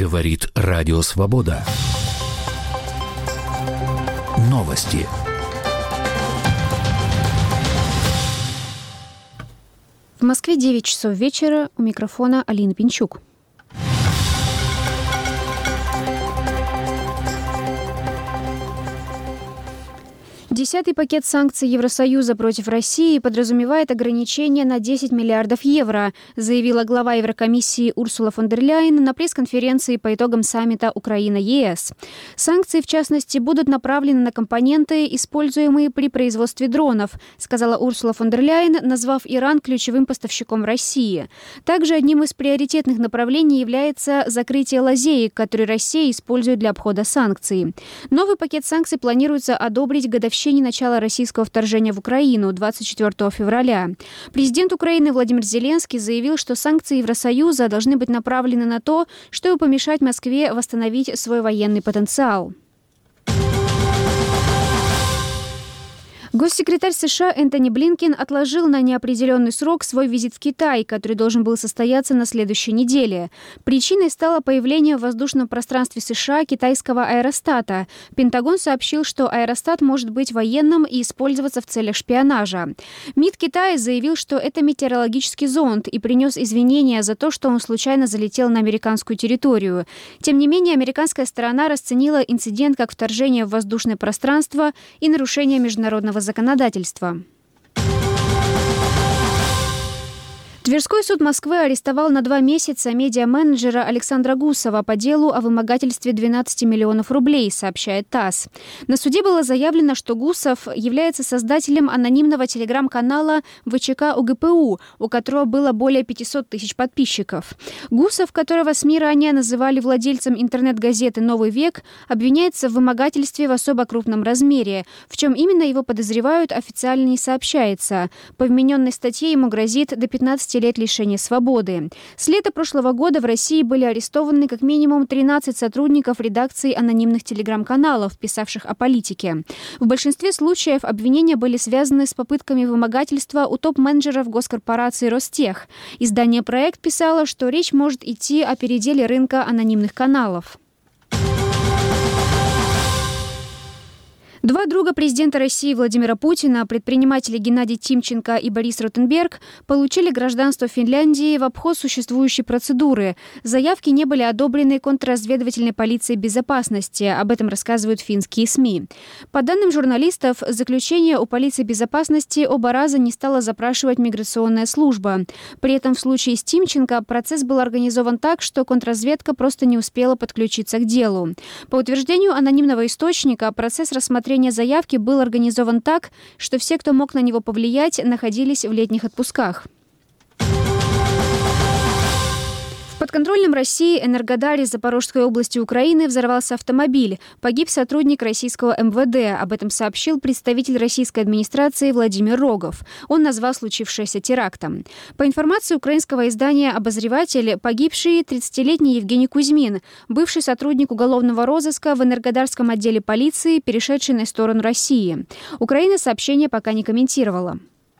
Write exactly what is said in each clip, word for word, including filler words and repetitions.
Говорит Радио Свобода. Новости. В Москве девять часов вечера. У микрофона Алина Пинчук. Десятый пакет санкций Евросоюза против России подразумевает ограничение на десять миллиардов евро, заявила глава Еврокомиссии Урсула фон дер Ляйен на пресс-конференции по итогам саммита Украина-Е С. Санкции, в частности, будут направлены на компоненты, используемые при производстве дронов, сказала Урсула фон дер Ляйен, назвав Иран ключевым поставщиком России. Также одним из приоритетных направлений является закрытие лазеек, которые Россия использует для обхода санкций. Новый пакет санкций планируется одобрить годовщине начала российского вторжения в Украину двадцать четвёртого февраля. Президент Украины Владимир Зеленский заявил, что санкции Евросоюза должны быть направлены на то, чтобы помешать Москве восстановить свой военный потенциал. Госсекретарь США Энтони Блинкен отложил на неопределенный срок свой визит в Китай, который должен был состояться на следующей неделе. Причиной стало появление в воздушном пространстве США китайского аэростата. Пентагон сообщил, что аэростат может быть военным и использоваться в целях шпионажа. МИД Китая заявил, что это метеорологический зонд, и принес извинения за то, что он случайно залетел на американскую территорию. Тем не менее, американская сторона расценила инцидент как вторжение в воздушное пространство и нарушение международного законодательства. Тверской суд Москвы арестовал на два месяца медиа-менеджера Александра Гусова по делу о вымогательстве двенадцати миллионов рублей, сообщает ТАСС. На суде было заявлено, что Гусов является создателем анонимного телеграм-канала вэ че ка о гэ пэ у, у которого было более пятисот тысяч подписчиков. Гусов, которого СМИ ранее называли владельцем интернет-газеты «Новый век», обвиняется в вымогательстве в особо крупном размере. В чем именно его подозревают, официально не сообщается. По вмененной статье ему грозит до пятнадцати лет лишения свободы. С лета прошлого года в России были арестованы как минимум тринадцать сотрудников редакции анонимных телеграм-каналов, писавших о политике. В большинстве случаев обвинения были связаны с попытками вымогательства у топ-менеджеров госкорпорации Ростех. Издание «Проект» писало, что речь может идти о переделе рынка анонимных каналов. Два друга президента России Владимира Путина, предприниматели Геннадий Тимченко и Борис Ротенберг, получили гражданство Финляндии в обход существующей процедуры. Заявки не были одобрены контрразведывательной полицией безопасности. Об этом рассказывают финские СМИ. По данным журналистов, заключение у полиции безопасности оба раза не стала запрашивать миграционная служба. При этом в случае с Тимченко процесс был организован так, что контрразведка просто не успела подключиться к делу. По утверждению анонимного источника, процесс рассмотрения заявки был организован так, что все, кто мог на него повлиять, находились в летних отпусках. В подконтрольном России Энергодаре Запорожской области Украины взорвался автомобиль. Погиб сотрудник российского эм вэ дэ. Об этом сообщил представитель российской администрации Владимир Рогов. Он назвал случившееся терактом. По информации украинского издания «Обозреватель», погибший тридцатилетний Евгений Кузьмин, бывший сотрудник уголовного розыска в Энергодарском отделе полиции, перешедший на сторону России. Украина сообщение пока не комментировала.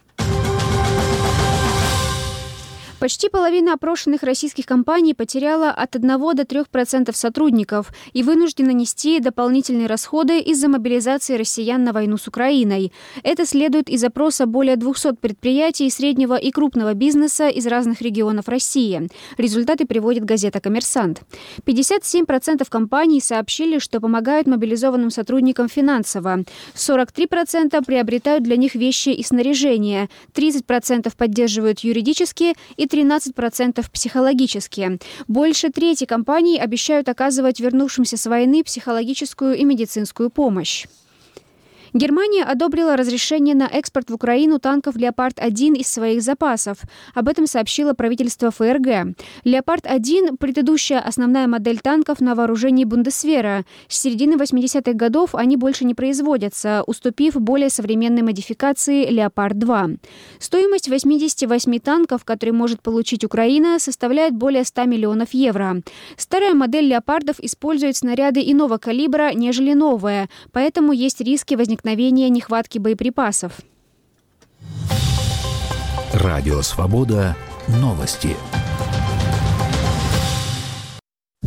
Почти половина опрошенных российских компаний потеряла от одного до трёх процентов сотрудников и вынуждена нести дополнительные расходы из-за мобилизации россиян на войну с Украиной. Это следует из опроса более двухсот предприятий среднего и крупного бизнеса из разных регионов России. Результаты приводит газета «Коммерсант». пятьдесят семь процентов компаний сообщили, что помогают мобилизованным сотрудникам финансово. сорок три процента приобретают для них вещи и снаряжение. тридцать процентов поддерживают юридически и тринадцать процентов психологически. Больше трети компаний обещают оказывать вернувшимся с войны психологическую и медицинскую помощь. Германия одобрила разрешение на экспорт в Украину танков «Леопард-один» из своих запасов. Об этом сообщило правительство эф эр гэ. «Леопард-один» – предыдущая основная модель танков на вооружении Бундесвера. С середины восьмидесятых годов они больше не производятся, уступив более современной модификации «Леопард-два». Стоимость восьмидесяти восьми танков, которые может получить Украина, составляет более ста миллионов евро. Старая модель «Леопардов» использует снаряды иного калибра, нежели новая, поэтому есть риски возникновения нехватки боеприпасов. Радио Свобода. Новости.